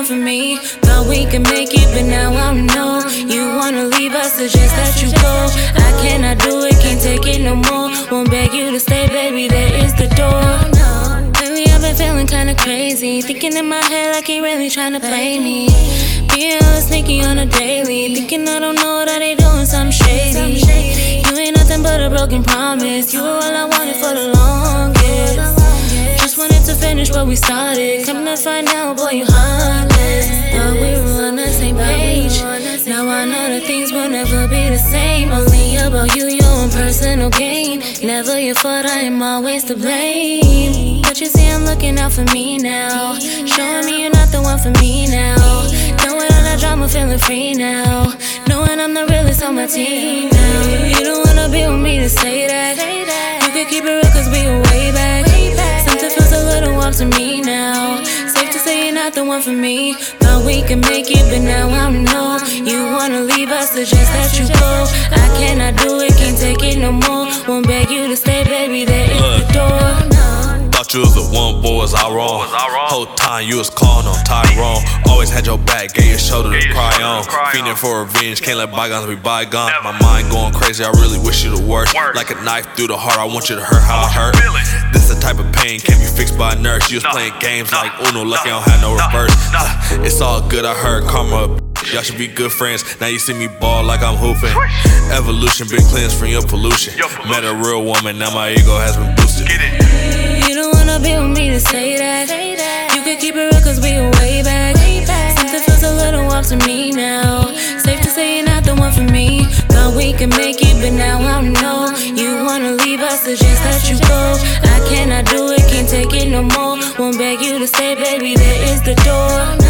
one for me. Thought we could make it, but now I know you wanna leave, I suggest that you go. I cannot do it, can't take it no more. Won't beg you to stay, baby, there is the door. Lately I've been feeling kinda crazy, thinking in my head like he really tryna play me. Being hella sneaky on a daily, thinking I don't know that they doing something shady. You ain't nothing but a broken promise, you were all I wanted for the longest. Just wanted to finish what we started, come to find out, boy, you heartless. Thought we were on the same page, now I know that things will never be the same. Only about you, your own personal gain. Never your fault, I am always to blame. But you see I'm looking out for me now, showing me you're not the one for me now. Knowing all that drama, feeling free now, knowing I'm the realest on my team now. You don't wanna be with me to say that, you could keep it real cause we are way back. Something feels a little off to me now, safe to say you're not the one for me. Thought we could make it, but now I know you wanna leave, I suggest that you go. I cannot do it, can't take it no more. Won't beg you to stay, baby, there is the door. Thought you was the one, boy, was I wrong? Whole time you was calling on Tyrone. Always had your back, gave your shoulder to cry on. Feeling for revenge, can't let bygones be bygones. My mind going crazy, I really wish you the worst. Like a knife through the heart, I want you to hurt how I hurt. This the type of pain, can't be fixed by a nurse. You was playing games like Uno, lucky I don't have no reverse. It's all good, I heard karma. Y'all should be good friends, now you see me ball like I'm hooping. Evolution, been cleansed from your pollution. Met a real woman, now my ego has been boosted. You don't wanna be with me to say that, you could keep it real cause we are way back. Something feels a little off to me now, safe to say you're not the one for me. Thought we could make it, but now I know you wanna leave, I suggest that you go. I cannot do it, can't take it no more. Won't beg you to stay, baby, there is the door.